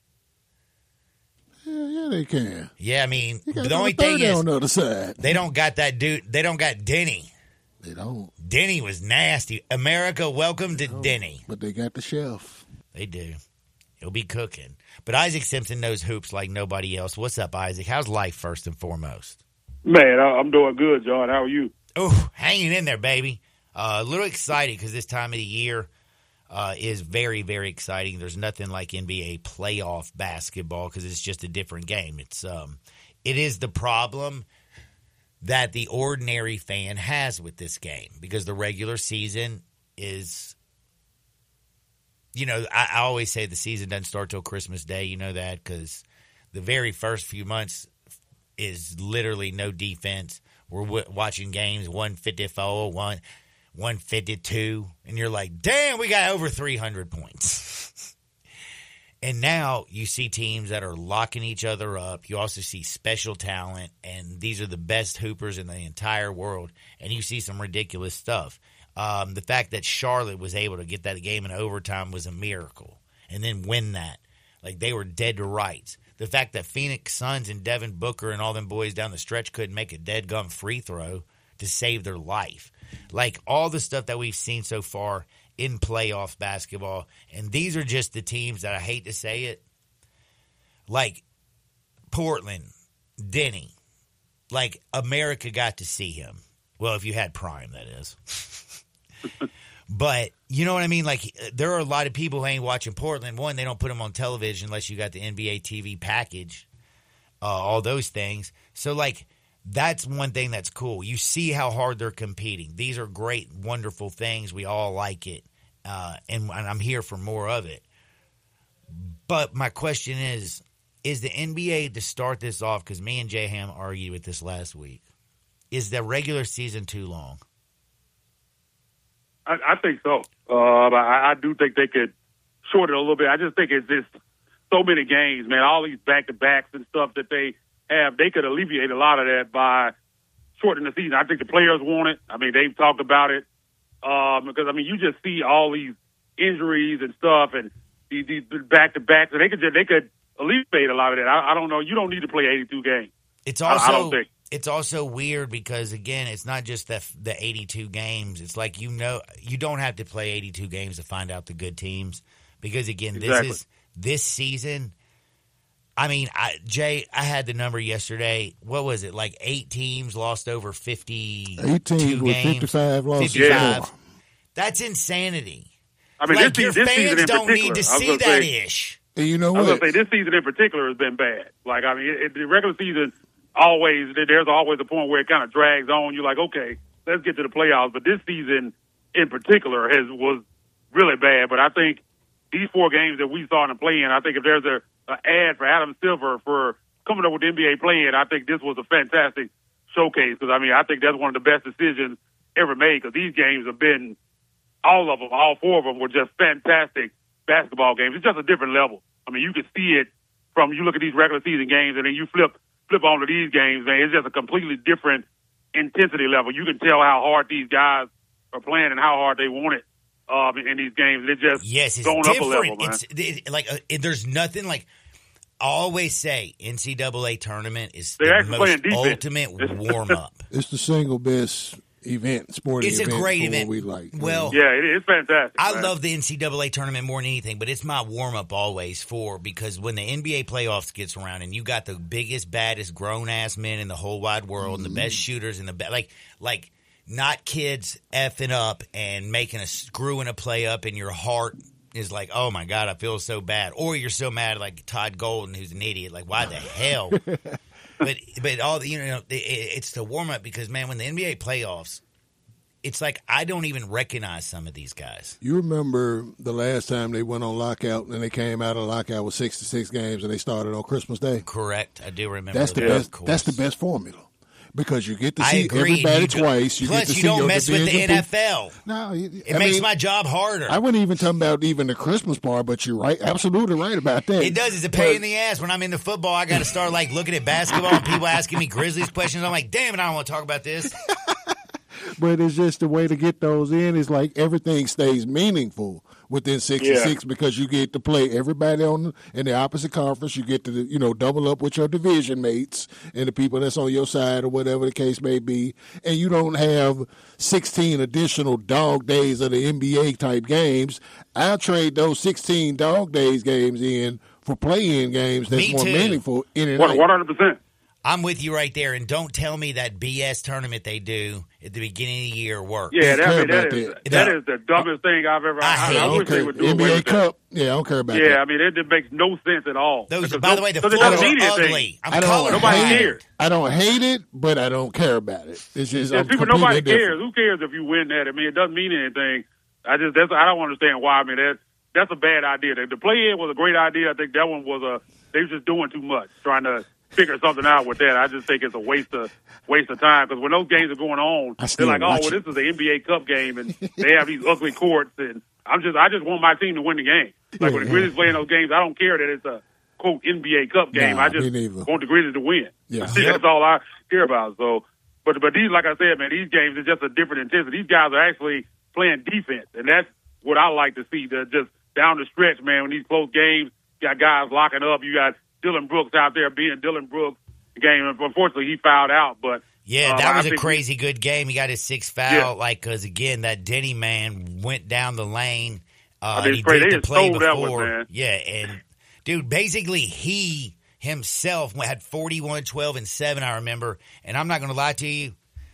yeah, yeah, they can. Yeah, I mean, You got the only number thing thirty is on the other side. they don't got that dude. They don't got Denny. They don't, Denny was nasty. America, welcome to Denny. but they got the chef. They do. He'll be cooking. But Isaac Simpson knows hoops like nobody else. What's up, Isaac? How's life first and foremost? Man, I- I'm doing good, John. How are you? Oh, hanging in there, baby. Uh, a little excited because this time of the year uh, is very, very exciting. There's nothing like N B A playoff basketball because it's just a different game. It's um, it is the problem that the ordinary fan has with this game because the regular season is, you know, I, I always say the season doesn't start till Christmas Day. You know that because the very first few months is literally no defense. We're w- watching games one fifty-four, one. one fifty-two, and you're like, damn, we got over three hundred points. And now you see teams that are locking each other up. You also see special talent, and these are the best hoopers in the entire world, and you see some ridiculous stuff. Um, the fact that Charlotte was able to get that game in overtime was a miracle, and then win that. Like, they were dead to rights. The fact that Phoenix Suns and Devin Booker and all them boys down the stretch couldn't make a dead gum free throw to save their life. Like, all the stuff that we've seen so far in playoff basketball, and these are just the teams that I hate to say it, like Portland, Denny, like America got to see him. Well, if you had Prime, that is. But you know what I mean? Like, there are a lot of people who ain't watching Portland. One, they don't put them on television unless you got the N B A T V package, uh, all those things. So, like, that's one thing that's cool. You see how hard they're competing. These are great, wonderful things. We all like it, uh, and, and I'm here for more of it. But my question is, is the N B A, to start this off, because me and J Ham argued with this last week, is the regular season too long? I, I think so. Uh, I, I do think they could shorten it a little bit. I just think it's just so many games, man. All these back-to-backs and stuff that they have, they could alleviate a lot of that by shortening the season. I think the players want it. I mean, they've talked about it um, because, I mean, you just see all these injuries and stuff and these, these back-to-backs, and they could just, they could alleviate a lot of that. I, I don't know. You don't need to play eighty-two games. It's also I, I don't think. It's also weird because, again, it's not just the the eighty-two games. It's like, you know, you don't have to play eighty-two games to find out the good teams because, again, Exactly. this is this season. I mean, I, Jay, I had the number yesterday. What was it? Like eight teams lost over fifty-two eighteen with games. fifty-five losses. fifty-five. more. That's insanity. I mean, Like, this, your this fans season in don't particular, need to I was see gonna that say- ish. And you know I was what? going to say, this season in particular has been bad. Like, I mean, it, it, the regular season, always, there's always a point where it kind of drags on. You're like, okay, let's get to the playoffs. But this season in particular has was really bad. But I think these four games that we saw in the play-in, I think if there's a, a ad for Adam Silver for coming up with the N B A play-in, I think this was a fantastic showcase. Because, I mean, I think that's one of the best decisions ever made because these games have been, all of them, all four of them were just fantastic basketball games. It's just a different level. I mean, you can see it from, you look at these regular season games and then you flip flip on to these games, man. It's just a completely different intensity level. You can tell how hard these guys are playing and how hard they want it um, in these games. They're just Yes, it's going different. up a level, man. It's it, like uh, it, there's nothing like. I always say N C double A tournament is They're the actually most playing defense. ultimate warm up. It's the single best event, sporting It's a event great for event. what we like. Well, Yeah, it, it's fantastic. I man. love the N C double A tournament more than anything, but it's my warm up always for because when the N B A playoffs gets around and you got the biggest, baddest grown ass men in the whole wide world and the best shooters and the best, like like not kids effing up and making a screwing a play up and your heart is like, oh my God, I feel so bad. Or you're so mad like Todd Golden, who's an idiot, like why the hell? but but all the, you know, it, it's the warm up because man, when the N B A playoffs. It's like I don't even recognize some of these guys. You remember the last time they went on lockout and they came out of lockout with sixty-six games and they started on Christmas Day? Correct. I do remember That's the that, best. of course. That's the best formula because you get to I see agree. everybody You do- twice. You plus, get to you see don't your mess with the division N F L. No, It I makes mean, my job harder. I wasn't even talking about even the Christmas part, but you're right, absolutely right about that. It does. It's a pain in the ass. When I'm into football, I got to start like looking at basketball and people asking me Grizzlies questions. I'm like, damn it, I don't want to talk about this. But it's just the way to get those in is like everything stays meaningful within sixty-six Yeah. because you get to play everybody on in the opposite conference. You get to, you know, double up with your division mates and the people that's on your side or whatever the case may be. And you don't have sixteen additional dog days of the N B A type games. I'll trade those sixteen dog days games in for play-in games that's Me more too. meaningful in and One out. one hundred percent. I'm with you right there. And don't tell me that B S tournament they do at the beginning of the year works. Yeah, that, I care mean, that about is that. that No. is the dumbest thing I've ever. I I, hate I, it. I I wish don't they would care. do N B away A with that. Cup, yeah, I don't care about Yeah, that. I mean, it just makes no sense at all. Those, Because by the no- way, the because it floors doesn't are mean anything. ugly. I'm I don't colorblind. Nobody hate cares. it. I don't hate it, but I don't care about it. It's just Yeah, I'm people, completely nobody different. cares. Who cares if you win that? I mean, it doesn't mean anything. I just that's I don't understand why. I mean, that that's a bad idea. The, the play-in was a great idea. I think that one was a they were just doing too much, trying to figure something out with that. I just think it's a waste of waste of time because when those games are going on, they're like, oh, well, this is the N B A Cup game, and they have these ugly courts, and I'm just I just want my team to win the game. Like when the Grizzlies playing those games, I don't care that it's a quote N B A Cup game. Nah, I just want the Grizzlies to win. Yeah. That's all I care about. So, but but these, like I said, man, these games are just a different intensity. These guys are actually playing defense, and that's what I like to see. The, just down the stretch, man, when these close games, you got guys locking up. You got Dylan Brooks out there being Dylan Brooks. Game, unfortunately, he fouled out, but yeah, um, that was I a crazy good game. He got his sixth foul, Yeah. like because again, that Denny man went down the lane. Uh, I mean, he crazy. did They the just play stole that before, one, man. yeah, and dude, basically he himself had forty-one, twelve, and seven. I remember, and I'm not going to lie to you,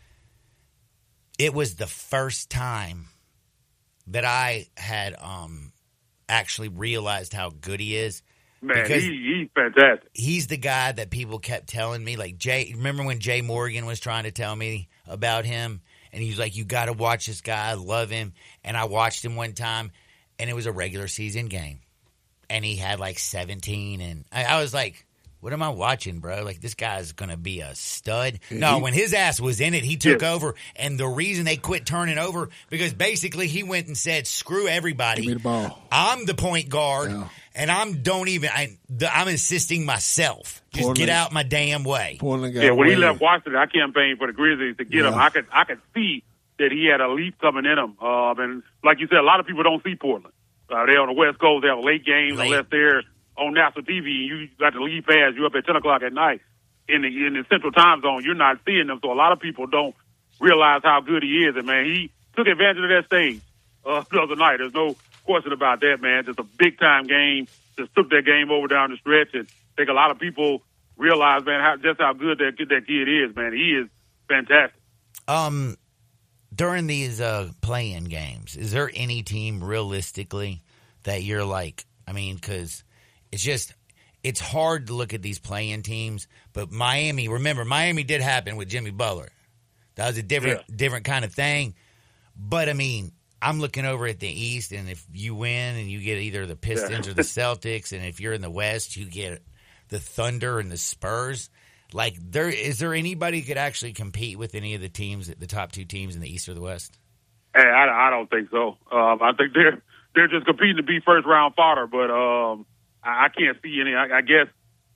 it was the first time that I had um actually realized how good he is. Man, Because he, he's fantastic. he's the guy that people kept telling me, like Jay. Remember when Jay Morgan was trying to tell me about him, and he was like, "You got to watch this guy. I love him." And I watched him one time, and it was a regular season game, and he had like seventeen, and I, I was like, "What am I watching, bro? Like this guy's gonna be a stud." No, when his ass was in it, he took Yeah. over, and the reason they quit turning over because basically he went and said, "Screw everybody. Give me the ball. I'm the point guard." Yeah. And I'm don't even I the, I'm insisting myself. Just Pulling get it. out my damn way. Pulling the guy Yeah, when he away. left Washington, I campaigned for the Grizzlies to get him. Yeah. I could I could see that he had a leap coming in him. Um, and like you said, a lot of people don't see Portland. Uh, they're on the West Coast. They have late games Late. unless they're on national T V. You got to leave pass. You're up at ten o'clock at night in the in the Central Time Zone. You're not seeing them, so a lot of people don't realize how good he is. And man, he took advantage of that stage uh, the other night. There's no question about that, man. Just a big time game. Just took that game over down the stretch, and I think a lot of people realize, man, how, just how good that that kid is, man. He is fantastic. Um during these uh play-in games, is there any team realistically that you're like, I mean, cuz it's just it's hard to look at these play-in teams, but Miami, remember Miami did happen with Jimmy Butler. That was a different Yeah. different kind of thing. But I mean, I'm looking over at the East, and if you win and you get either the Pistons Yeah. or the Celtics, and if you're in the West, you get the Thunder and the Spurs. Like, there is there anybody who could actually compete with any of the teams, the top two teams in the East or the West? Hey, I, I don't think so. Um, I think they're they're just competing to be first round fodder, but um, I, I can't see any. I, I guess.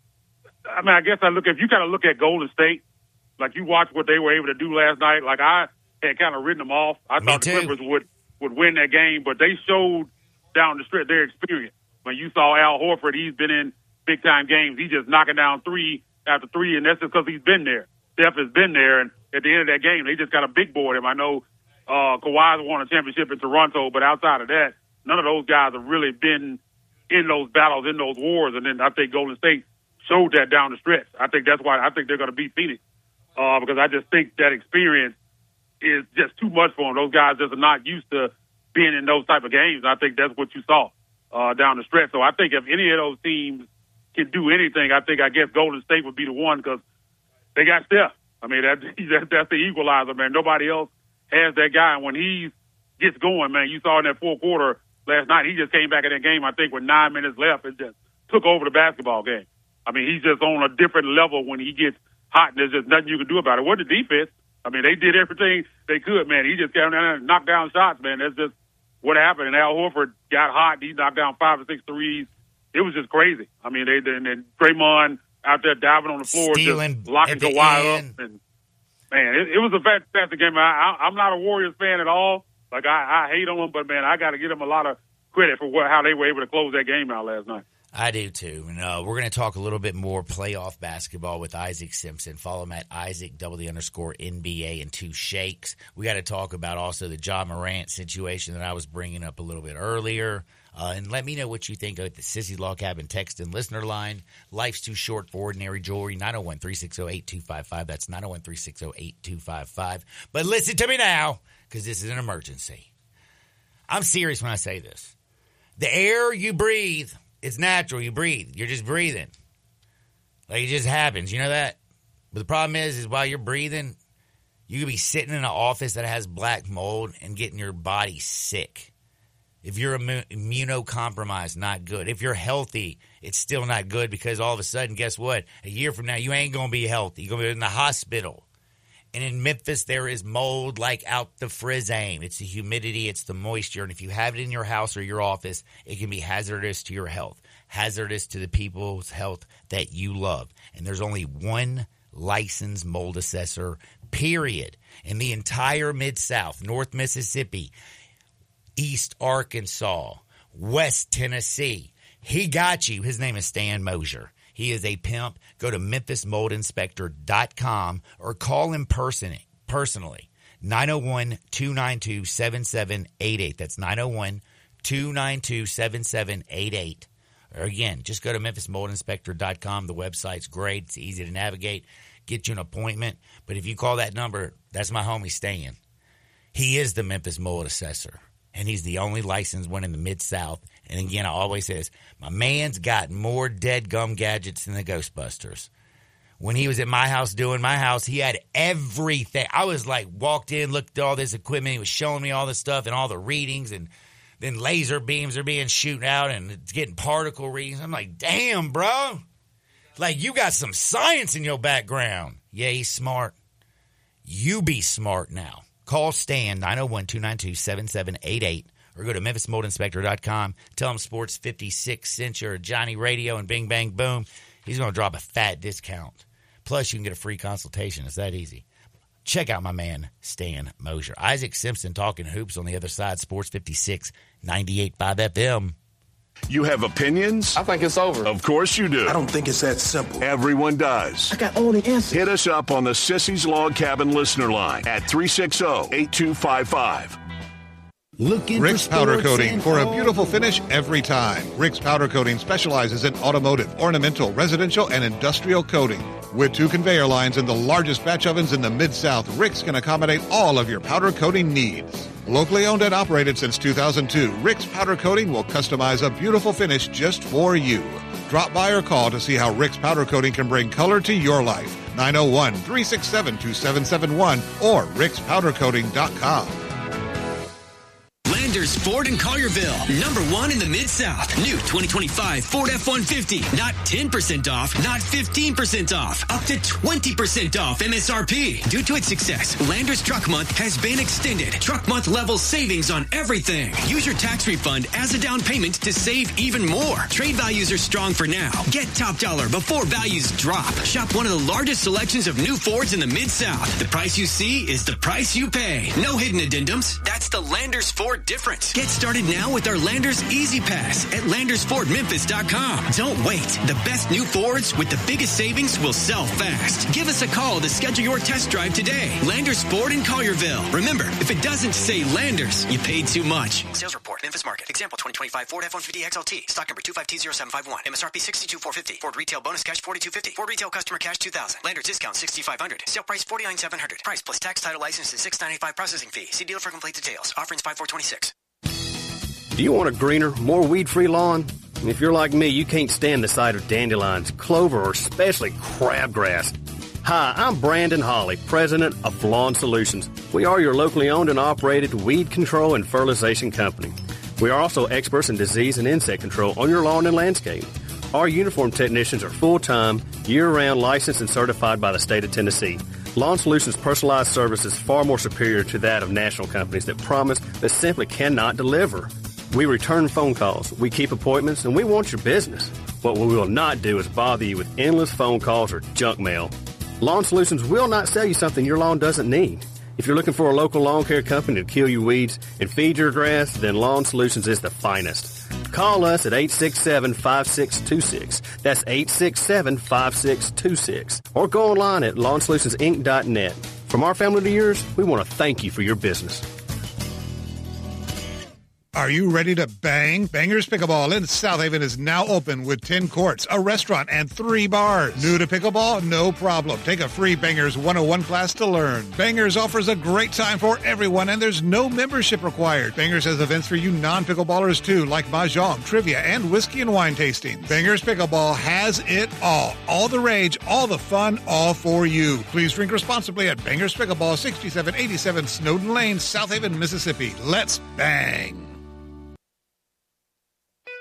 I mean, I guess I look if you kind of look at Golden State, like you watch what they were able to do last night. Like I had kind of written them off. I Me thought the too. Clippers would would win that game, but they showed down the stretch their experience. When you saw Al Horford, he's been in big time games. He's just knocking down three after three, and that's just because he's been there. Steph has been there, and at the end of that game, they just got a big board him. I know uh, Kawhi's won a championship in Toronto, but outside of that, none of those guys have really been in those battles, in those wars. And then I think Golden State showed that down the stretch. I think that's why I think they're going to beat Phoenix uh, because I just think that experience is just too much for them. Those guys just are not used to being in those type of games. I think that's what you saw uh, down the stretch. So I think if any of those teams can do anything, I think I guess Golden State would be the one because they got Steph. I mean, that, that that's the equalizer, man. Nobody else has that guy. And when he gets going, man, you saw in that fourth quarter last night, he just came back in that game, I think, with nine minutes left and just took over the basketball game. I mean, he's just on a different level when he gets hot, and there's just nothing you can do about it. What the defense? I mean, they did everything they could, man. He just came down there and knocked down shots, man. That's just what happened. And Al Horford got hot. He knocked down five or six threes. It was just crazy. I mean, they and then Draymond out there diving on the floor, Stealing just locking at the Kawhi end. up. And, man, it, it was a fantastic game. I, I, I'm not a Warriors fan at all. Like, I, I hate on them, but, man, I got to give them a lot of credit for what, how they were able to close that game out last night. I do too. And uh, we're going to talk a little bit more playoff basketball with Isaac Simpson. Follow him at Isaac double the underscore N B A and two shakes. We got to talk about also the Ja Morant situation that I was bringing up a little bit earlier. Uh, and let me know what you think of the Sissy's Log Cabin text and listener line. Life's too short for ordinary jewelry. nine oh one, three six oh, eight two five five. That's nine oh one, three six oh, eight two five five. But listen to me now, because this is an emergency. I'm serious when I say this. The air you breathe, it's natural. You breathe. You're just breathing. Like, it just happens. You know that? But the problem is, is while you're breathing, you could be sitting in an office that has black mold and getting your body sick. If you're immu- immunocompromised, not good. If you're healthy, it's still not good because all of a sudden, guess what? A year from now, you ain't going to be healthy. You're going to be in the hospital. And in Memphis, there is mold like out the frizzame. It's the humidity, it's the moisture. And if you have it in your house or your office, it can be hazardous to your health, hazardous to the people's health that you love. And there's only one licensed mold assessor, period, in the entire Mid-South, North Mississippi, East Arkansas, West Tennessee. He got you. His name is Stan Mosier. He is a pimp. Go to memphis mold inspector dot com or call him person, personally. nine oh one, two nine two, seven seven eight eight. That's nine oh one, two nine two, seven seven eight eight. Or again, just go to memphis mold inspector dot com. The website's great. It's easy to navigate. Get you an appointment. But if you call that number, that's my homie Stan. He is the Memphis Mold Assessor. And he's the only licensed one in the Mid-South. And again, I always say this, my man's got more dead gum gadgets than the Ghostbusters. When he was at my house doing my house, he had everything. I was like, walked in, looked at all this equipment. He was showing me all this stuff and all the readings. And then laser beams are being shooting out and it's getting particle readings. I'm like, damn, bro. Like, you got some science in your background. Yeah, he's smart. You be smart now. Call Stan, nine oh one, two nine two, seven seven eight eight, or go to memphis mold inspector dot com. Tell him Sports fifty-six sent you or Johnny Radio, and bing, bang, boom. He's going to drop a fat discount. Plus, you can get a free consultation. It's that easy. Check out my man, Stan Mosier. Isaac Simpson talking hoops on the other side, Sports fifty-six, ninety-eight point five F M. You have opinions? I think it's over. Of course you do. I don't think it's that simple. Everyone does. I got all the answers. Hit us up on the Sissy's Log Cabin listener line at three six zero, eight two five five. Looking Rick's Powder Coating for a beautiful finish every time. Rick's Powder Coating specializes in automotive, ornamental, residential, and industrial coating. With two conveyor lines and the largest batch ovens in the Mid-South, Rick's can accommodate all of your powder coating needs. Locally owned and operated since two thousand two, Rick's Powder Coating will customize a beautiful finish just for you. Drop by or call to see how Rick's Powder Coating can bring color to your life. nine oh one, three six seven, two seven seven one or ricks powder coating dot com. Landers Ford in Collierville, number one in the Mid-South. New twenty twenty-five Ford F one fifty. Not ten percent off, not fifteen percent off. Up to twenty percent off M S R P. Due to its success, Landers Truck Month has been extended. Truck Month level savings on everything. Use your tax refund as a down payment to save even more. Trade values are strong for now. Get top dollar before values drop. Shop one of the largest selections of new Fords in the Mid-South. The price you see is the price you pay. No hidden addendums. That's the Landers Ford difference. Get started now with our Landers Easy Pass at landers ford memphis dot com. Don't wait. The best new Fords with the biggest savings will sell fast. Give us a call to schedule your test drive today. Landers Ford in Collierville. Remember, if it doesn't say Landers, you paid too much. Sales report, Memphis Market. Example twenty twenty-five Ford F one fifty X L T. Stock number two five two zero seven five one. M S R P sixty-two thousand four hundred fifty. Ford retail bonus cash forty-two fifty. Ford retail customer cash two thousand. Landers discount sixty-five hundred. Sale price forty-nine seven hundred. Price plus tax, title, license and six ninety-five processing fee. See dealer for complete details. Offerings five four twenty-six. Do you want a greener, more weed-free lawn? If you're like me, you can't stand the sight of dandelions, clover, or especially crabgrass. Hi, I'm Brandon Hawley, president of Lawn Solutions. We are your locally owned and operated weed control and fertilization company. We are also experts in disease and insect control on your lawn and landscape. Our uniformed technicians are full-time, year-round licensed and certified by the state of Tennessee. Lawn Solutions' personalized service is far more superior to that of national companies that promise but simply cannot deliver. We return phone calls, we keep appointments, and we want your business. What we will not do is bother you with endless phone calls or junk mail. Lawn Solutions will not sell you something your lawn doesn't need. If you're looking for a local lawn care company to kill your weeds and feed your grass, then Lawn Solutions is the finest. Call us at eight six seven, five six two six. That's eight six seven, five six two six. Or go online at lawn solutions inc dot net. From our family to yours, we want to thank you for your business. Are you ready to bang? Bangers Pickleball in South Haven is now open with ten courts, a restaurant, and three bars. New to pickleball? No problem. Take a free Bangers one oh one class to learn. Bangers offers a great time for everyone, and there's no membership required. Bangers has events for you non-pickleballers too, like mahjong, trivia, and whiskey and wine tasting. Bangers Pickleball has it all. All the rage, all the fun, all for you. Please drink responsibly at Bangers Pickleball, sixty-seven eighty-seven Snowden Lane, South Haven, Mississippi. Let's bang.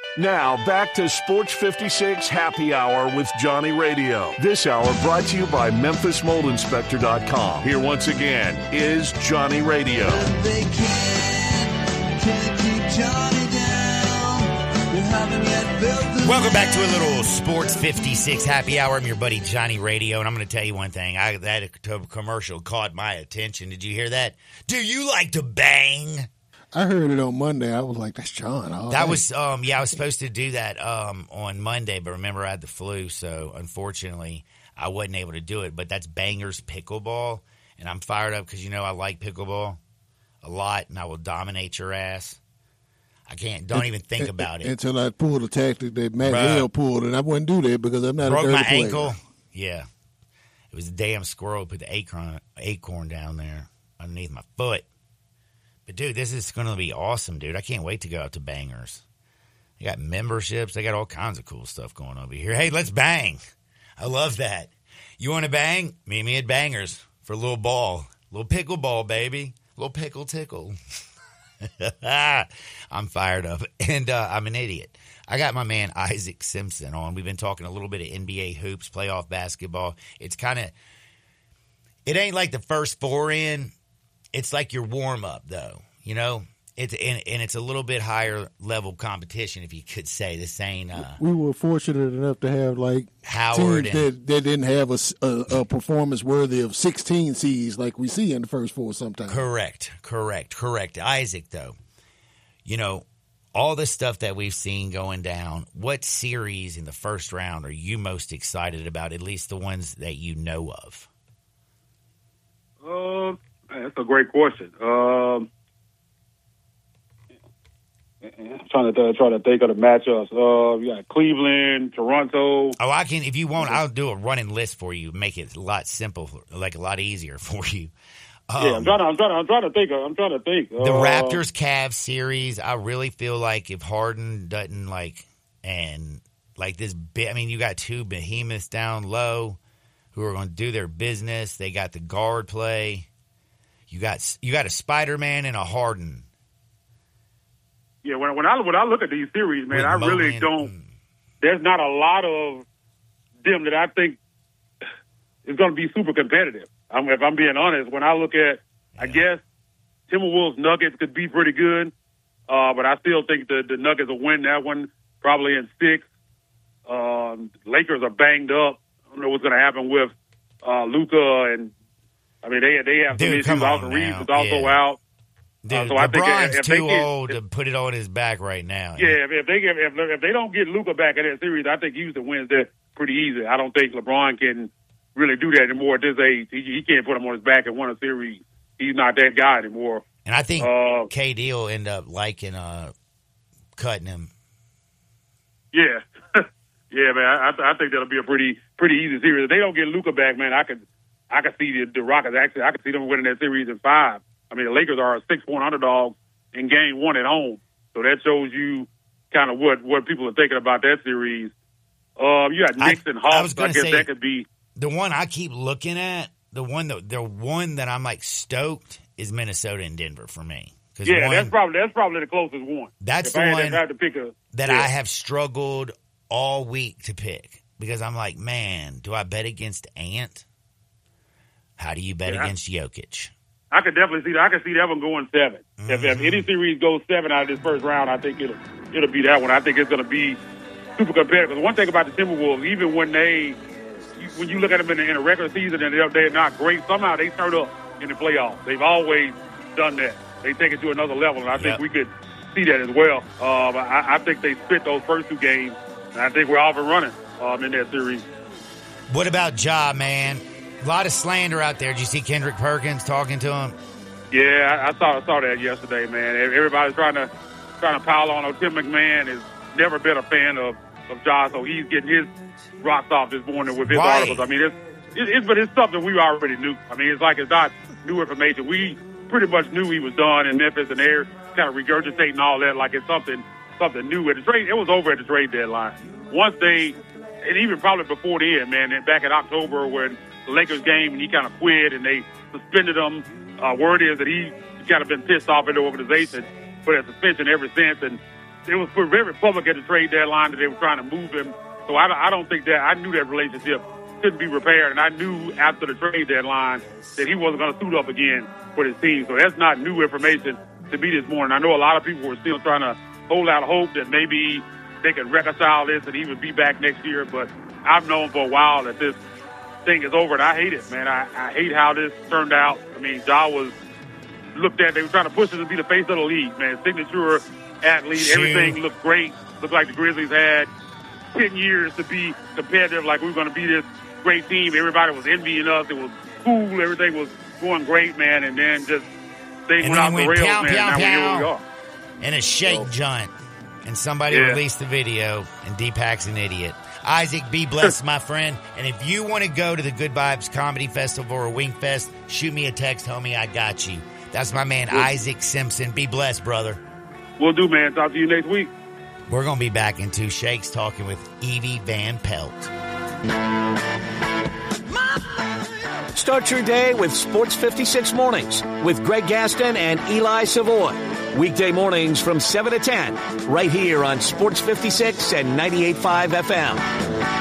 Now, back to Sports fifty-six Happy Hour with Johnny Radio. This hour brought to you by Memphis Mold Inspector dot com. Here once again is Johnny Radio. They can't, can't keep Johnny down. They haven't yet built the Welcome back to a little Sports fifty-six Happy Hour. I'm your buddy Johnny Radio, and I'm going to tell you one thing. I, that commercial caught my attention. Did you hear that? Do you like to bang? I heard it on Monday. I was like, that's John. Oh, that hey. was, um, yeah, I was supposed to do that um, on Monday, but remember I had the flu, so unfortunately I wasn't able to do it. But that's Bangers Pickleball, and I'm fired up because, you know, I like pickleball a lot, and I will dominate your ass. I can't, don't even think it, about it. Until I pulled the tactic that Matt Bruh. Hale pulled, and I wouldn't do that because I'm not Broke a dirty my player. ankle. Yeah. It was a damn squirrel put the acorn, acorn down there underneath my foot. But, dude, this is going to be awesome, dude. I can't wait to go out to Bangers. They got memberships. They got all kinds of cool stuff going over here. Hey, let's bang. I love that. You want to bang? Meet me at Bangers for a little ball. A little pickleball, baby. A little pickle tickle. I'm fired up. And uh, I'm an idiot. I got my man Isaac Simpson on. We've been talking a little bit of N B A hoops, playoff basketball. It's kind of – it ain't like the first four in. It's like your warm-up, though, you know? It's and, and it's a little bit higher level competition, if you could say. This ain't uh, we were fortunate enough to have, like, Howard teams and, that, that didn't have a, a, a performance worthy of sixteen seeds like we see in the first four sometimes. Correct, correct, correct. Isaac, though, you know, all the stuff that we've seen going down, what series in the first round are you most excited about, at least the ones that you know of? Uh, that's a great question. Um, I'm trying to uh, try to think of the matchups. Uh, we got Cleveland, Toronto. Oh, I can. If you want, I'll do a running list for you. Make it a lot simple, like a lot easier for you. Um, yeah, I'm trying to. I'm trying to. I'm trying to think. Of, I'm trying to think. The uh, Raptors Cavs series. I really feel like if Harden doesn't like and like this bit. I mean, you got two behemoths down low who are going to do their business. They got the guard play. You got you got a Spider-Man and a Harden. Yeah, when when I when I look at these series, man, With I really Mobley don't. and- There's not a lot of them that I think is going to be super competitive. I'm, if I'm being honest, when I look at, I guess Timberwolves Nuggets could be pretty good, uh, but I still think the the Nuggets will win that one probably in six. Um, Lakers are banged up. I don't know what's going to happen with uh, Luka, and I mean they they have some Dude, issues. come on Austin Reeves now. is also Yeah. out. Dude, Uh, so I think LeBron's if they too get- old to put it on his back right now. Yeah, if, if they get, if, if they don't get Luka back in that series, I think Houston wins that pretty easy. I don't think LeBron can really do that anymore at this age. He, he can't put him on his back and win a series. He's not that guy anymore. And I think Uh, K D will end up liking uh, cutting him. Yeah, yeah, man. I, I think that'll be a pretty pretty easy series. If they don't get Luka back, man, I could I could see the, the Rockets actually. I could see them winning that series in five. I mean, the Lakers are a six point underdog in game one at home, so that shows you kind of what what people are thinking about that series. Um, you got Knicks I, and I Hawks. was I, gonna guess say, that could be. The one I keep looking at, the one that the one that I'm like stoked is Minnesota and Denver for me. 'Cause Yeah, one, that's probably that's probably the closest one. That's if the I had, one if I had to pick a that yeah. I have struggled all week to pick because I'm like, man, do I bet against Ant? How do you bet Yeah. against Jokic? I could definitely see that. I could see that one going seven. Mm-hmm. If, if any series goes seven out of this first round, I think it'll it'll be that one. I think it's going to be super competitive. Because one thing about the Timberwolves, even when they when you look at them in, the, in a regular season and they're, they're not great, somehow they turn up in the playoffs. They've always done that. They take it to another level, and I think Yep. we could see that as well. Uh, but I, I think they spit those first two games, and I think we're off and running um, in that series. What about Ja, man? A lot of slander out there. Did you see Kendrick Perkins talking to him? Yeah, I, I saw I saw that yesterday, man. Everybody's trying to trying to pile on. Tim McMahon has never been a fan of of Ja, so he's getting his rocks off this morning with his Right. articles. I mean, it's, it's it's but it's something we already knew. I mean, it's like it's not new information. We pretty much knew he was done in Memphis, and they're kind of regurgitating all that like it's something something new. At the trade, it was over at the trade deadline. Once they, and even probably before then, man, and back in October when the Lakers game and he kind of quit and they suspended him. Uh, word is that he kind of been pissed off at the organization for that suspension ever since. And it was very public at the trade deadline that they were trying to move him. So I, I don't think that I knew that relationship couldn't be repaired, and I knew after the trade deadline that he wasn't going to suit up again for his team. So that's not new information to me this morning. I know a lot of people were still trying to hold out hope that maybe they could reconcile this and he would be back next year, but I've known for a while that this thing is over, and I hate it, man. I, I hate how this turned out. I mean, Ja was looked at, they were trying to push him to be the face of the league, man. Signature athlete, Shoot. everything looked great. Looked like the Grizzlies had ten years to be competitive, like we were going to be this great team. Everybody was envying us. It was cool. Everything was going great, man. And then just things And went then off the went rails, pow, man. pow, now pow. we here we are. And a shake So- joint. And somebody Yeah. released the video, and Deepak's an idiot. Isaac, be blessed, my friend. And if you want to go to the Good Vibes Comedy Festival or Wing Fest, shoot me a text, homie. I got you. That's my man, Yeah. Isaac Simpson. Be blessed, brother. We'll do, man. Talk to you next week. We're going to be back in two shakes talking with Evie Van Pelt. Start your day with Sports fifty-six Mornings with Greg Gaston and Eli Savoy. Weekday mornings from seven to ten, right here on Sports fifty-six and ninety-eight point five F M.